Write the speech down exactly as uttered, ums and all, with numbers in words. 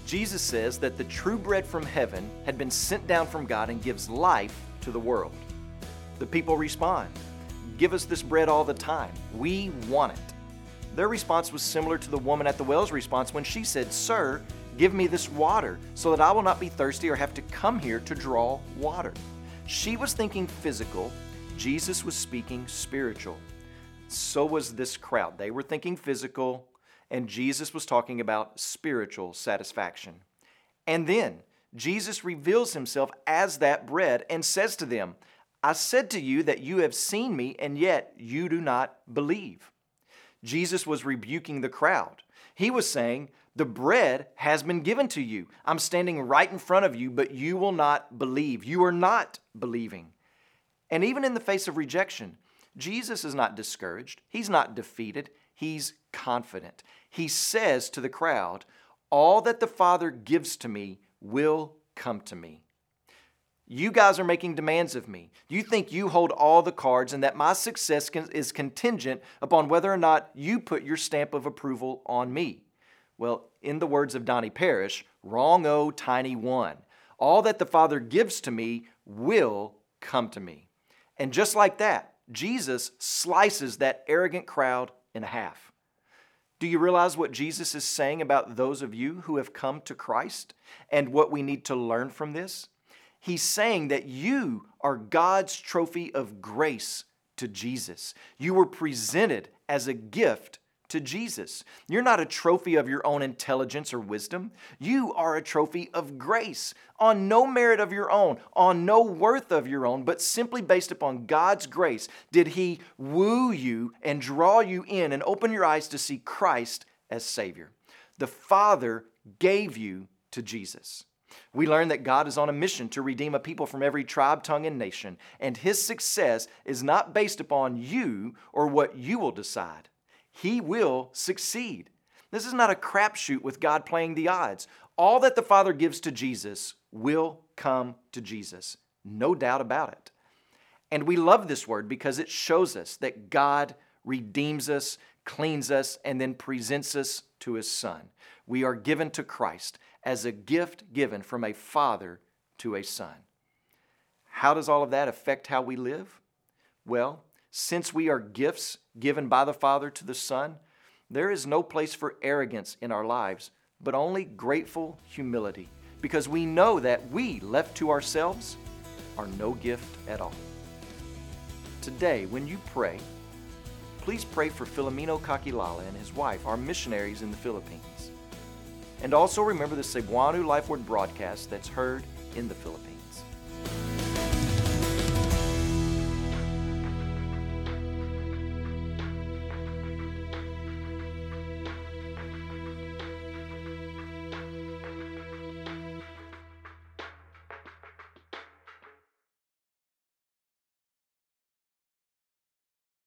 Jesus says that the true bread from heaven had been sent down from God and gives life to the world. The people respond, "Give us this bread all the time. We want it." Their response was similar to the woman at the well's response when she said, "Sir, give me this water so that I will not be thirsty or have to come here to draw water." She was thinking physical. Jesus was speaking spiritual. So was this crowd. They were thinking physical, and Jesus was talking about spiritual satisfaction. And then Jesus reveals himself as that bread and says to them, "I said to you that you have seen me, and yet you do not believe." Jesus was rebuking the crowd. He was saying, "The bread has been given to you. I'm standing right in front of you, but you will not believe. You are not believing." And even in the face of rejection, Jesus is not discouraged. He's not defeated. He's confident. He says to the crowd, "All that the Father gives to me will come to me." You guys are making demands of me. You think you hold all the cards and that my success can, is contingent upon whether or not you put your stamp of approval on me. Well, in the words of Donnie Parrish, wrong-o, tiny one. All that the Father gives to me will come to me. And just like that, Jesus slices that arrogant crowd in half. Do you realize what Jesus is saying about those of you who have come to Christ and what we need to learn from this? He's saying that you are God's trophy of grace to Jesus. You were presented as a gift to Jesus. You're not a trophy of your own intelligence or wisdom. You are a trophy of grace, on no merit of your own, on no worth of your own, but simply based upon God's grace did He woo you and draw you in and open your eyes to see Christ as Savior. The Father gave you to Jesus. We learn that God is on a mission to redeem a people from every tribe, tongue, and nation, and His success is not based upon you or what you will decide. He will succeed. This is not a crapshoot with God playing the odds. All that the Father gives to Jesus will come to Jesus. No doubt about it. And we love this word because it shows us that God redeems us, cleans us, and then presents us to His Son. We are given to Christ as a gift given from a father to a son. How does all of that affect how we live? Well, since we are gifts given by the Father to the Son, there is no place for arrogance in our lives, but only grateful humility, because we know that we, left to ourselves, are no gift at all. Today, when you pray, please pray for Filomeno Kakilala and his wife, our missionaries in the Philippines. And also remember the Cebuano Life Word broadcast that's heard in the Philippines.